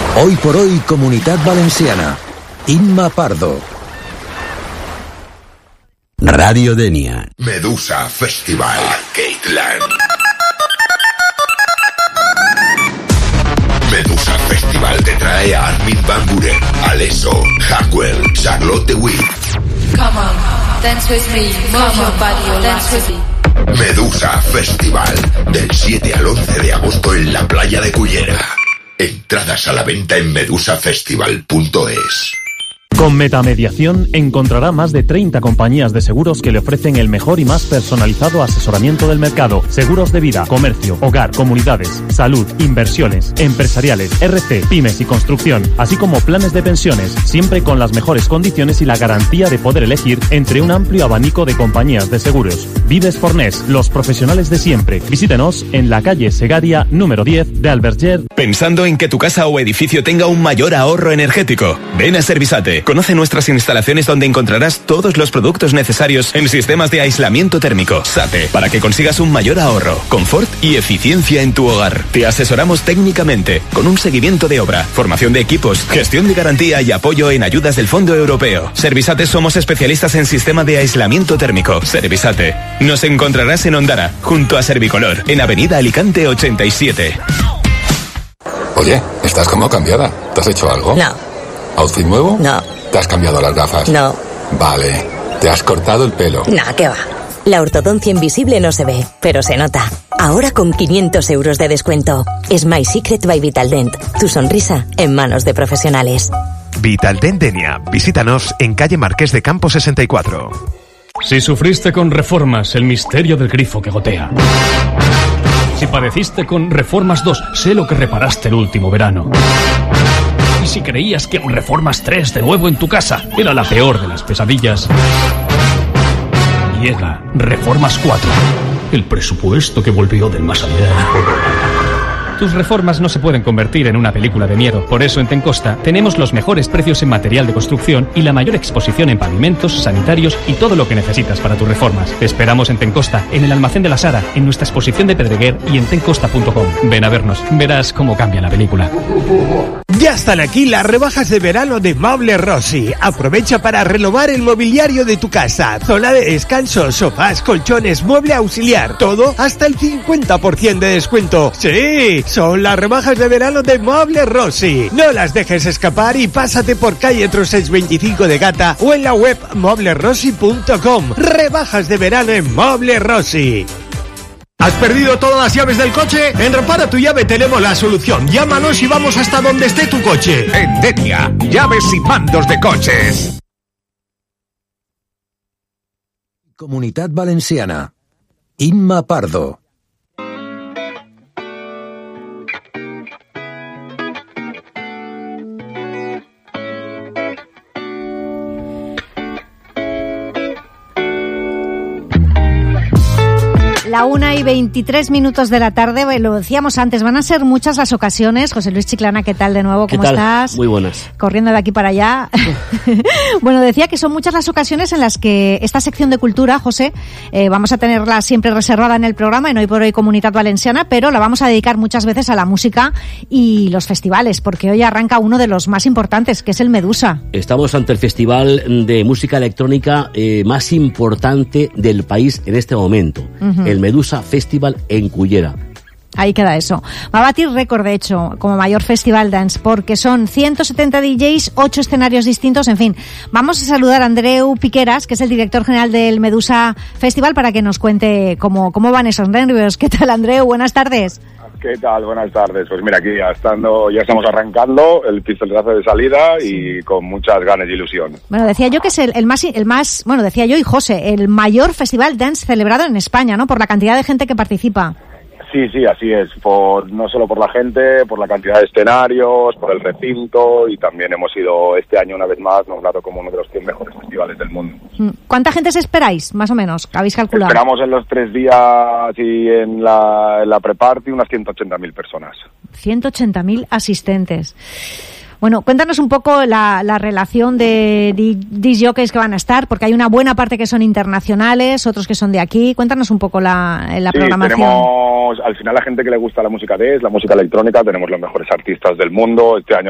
Hoy por hoy, Comunitat Valenciana. Imma Pardo. Radio Denia. Medusa Festival. Arcadeland. Medusa Festival te trae a Armin van Buuren, Alesso, Hackwell, Charlotte Witt. Come on, dance with me, move your body, dance with me. Medusa Festival, del 7 al 11 de agosto en la playa de Cullera. Entradas a la venta en medusafestival.es. Con Metamediación encontrará más de 30 compañías de seguros que le ofrecen el mejor y más personalizado asesoramiento del mercado. Seguros de vida, comercio, hogar, comunidades, salud, inversiones, empresariales, RC, pymes y construcción, así como planes de pensiones, siempre con las mejores condiciones y la garantía de poder elegir entre un amplio abanico de compañías de seguros. Vives Fornés, los profesionales de siempre. Visítenos en la calle Segaria, número 10 de Alberger. ¿Pensando en que tu casa o edificio tenga un mayor ahorro energético? Ven a Servisate. Conoce nuestras instalaciones donde encontrarás todos los productos necesarios en sistemas de aislamiento térmico. SATE, para que consigas un mayor ahorro, confort y eficiencia en tu hogar. Te asesoramos técnicamente, con un seguimiento de obra, formación de equipos, gestión de garantía y apoyo en ayudas del Fondo Europeo. Servisate somos especialistas en sistema de aislamiento térmico. Servisate. Nos encontrarás en Ondara, junto a Servicolor, en Avenida Alicante 87. Oye, estás como cambiada. ¿Te has hecho algo? No. ¿Outfit nuevo? No. ¿Te has cambiado las gafas? No. Vale. ¿Te has cortado el pelo? No, ¿qué va? La ortodoncia invisible no se ve, pero se nota. Ahora con 500 euros de descuento. Es My Secret by Vitaldent. Tu sonrisa en manos de profesionales. Vitaldent Denia. Visítanos en calle Marqués de Campo 64. Si sufriste con Reformas, el misterio del grifo que gotea. Si padeciste con Reformas 2, sé lo que reparaste el último verano. Y si creías que un Reformas 3 de nuevo en tu casa era la peor de las pesadillas, llega Reformas 4, el presupuesto que volvió del más allá. Tus reformas no se pueden convertir en una película de miedo. Por eso en Tencosta tenemos los mejores precios en material de construcción y la mayor exposición en pavimentos, sanitarios y todo lo que necesitas para tus reformas. Te esperamos en Tencosta, en el Almacén de la Sara, en nuestra exposición de Pedreguer y en tencosta.com. Ven a vernos, verás cómo cambia la película. Ya están aquí las rebajas de verano de Muebles Rossi. Aprovecha para renovar el mobiliario de tu casa. Zona de descanso, sofás, colchones, mueble auxiliar. Todo hasta el 50% de descuento. ¡Sí! Son las rebajas de verano de Muebles Rossi. No las dejes escapar y pásate por calle Trosets 25 de Gata o en la web mueblesrossi.com. Rebajas de verano en Muebles Rossi. ¿Has perdido todas las llaves del coche? En Repara tu Llave tenemos la solución. Llámanos y vamos hasta donde esté tu coche. En Denia, llaves y mandos de coches. Comunitat Valenciana. Imma Pardo. La 1:23 de la tarde, lo decíamos antes, van a ser muchas las ocasiones. José Luis Chiclana, ¿qué tal de nuevo? ¿Cómo estás? Muy buenas. Corriendo de aquí para allá. Bueno, decía que son muchas las ocasiones en las que esta sección de cultura, José, vamos a tenerla siempre reservada en el programa, en Hoy por Hoy Comunitat Valenciana, pero la vamos a dedicar muchas veces a la música y los festivales, porque hoy arranca uno de los más importantes, que es el Medusa. Estamos ante el festival de música electrónica más importante del país en este momento. El Medusa Festival en Cullera. Ahí queda eso. Va a batir récord, de hecho, como mayor festival dance, porque son 170 DJs, 8 escenarios distintos, en fin. Vamos a saludar a Andreu Piqueras, que es el director general del Medusa Festival, para que nos cuente cómo van esos nervios. ¿Qué tal, Andreu? Buenas tardes. ¿Qué tal? Buenas tardes. Pues mira, aquí ya estamos arrancando el pistoletazo de salida y con muchas ganas y ilusión. Bueno, decía yo que es el más, bueno, decía yo y José, el mayor festival dance celebrado en España, ¿no? Por la cantidad de gente que participa. Sí, así es. No solo por la gente, por la cantidad de escenarios, por el recinto, y también hemos ido este año una vez más nombrado como uno de los 100 mejores festivales del mundo. ¿Cuánta gente os esperáis, más o menos? ¿Habéis calculado? Esperamos en los 3 días y en la pre-party unas 180.000 personas. 180.000 asistentes. Bueno, cuéntanos un poco la relación de disc jockeys que van a estar, porque hay una buena parte que son internacionales, otros que son de aquí. Cuéntanos un poco la programación. Tenemos, al final, la gente que le gusta la música dance, la música electrónica, tenemos los mejores artistas del mundo. Este año